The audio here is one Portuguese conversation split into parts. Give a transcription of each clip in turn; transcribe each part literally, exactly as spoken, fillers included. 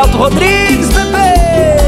Adalto Rodrigues, bebê.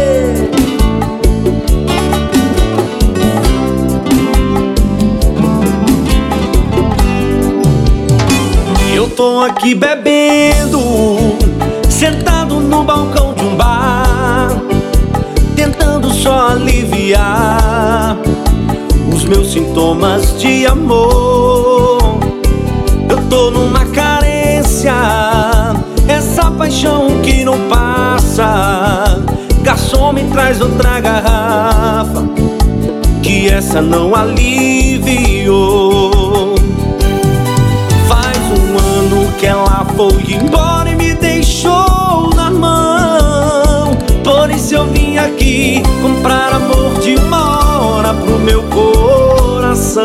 Eu tô aqui bebendo, sentado no balcão de um bar, tentando só aliviar os meus sintomas de amor. Eu tô numa carência, essa paixão que não passa. Garçom, me traz outra garrafa, que essa não aliviou. Faz um ano que ela foi embora e me deixou na mão. Por isso eu vim aqui comprar amor de uma hora pro meu coração.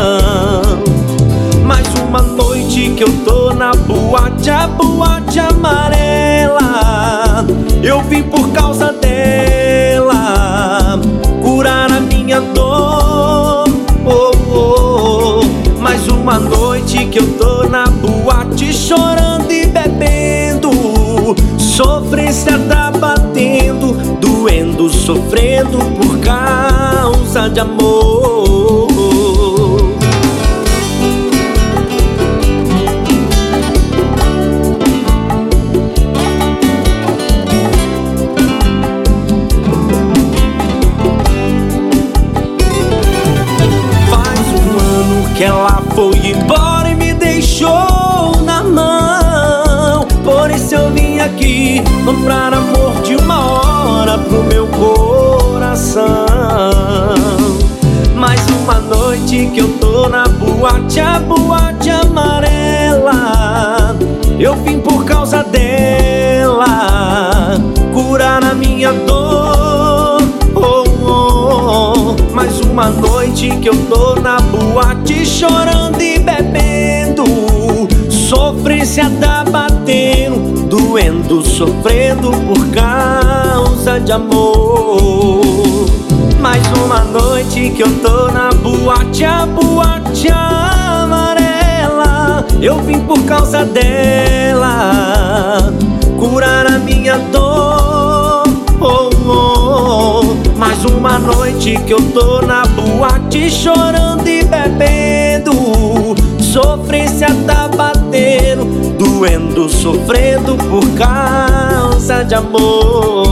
Mais uma noite que eu tô na boate, a boate amarela. Eu vim por causa dela, curar a minha dor. Oh, oh. Mais uma noite que eu tô na boate, chorando e bebendo. Sofrência tá batendo, doendo, sofrendo por causa de amor. Que ela foi embora e me deixou na mão. Por isso eu vim aqui comprar amor de uma hora pro meu coração. Mais uma noite que eu tô na boate, a boate amarela. Eu vim por causa dela, curar a minha dor. Oh, oh. Mais uma noite que eu tô na boate, chorando e bebendo. Sofrência tá batendo, doendo, sofrendo por causa de amor. Mais uma noite que eu tô na boate, a boate amarela. Eu vim por causa dela, curar a minha dor. Oh, oh. Mais uma noite que eu tô na boate, chorando e bebendo. Sofrência tá batendo, doendo, sofrendo por causa de amor.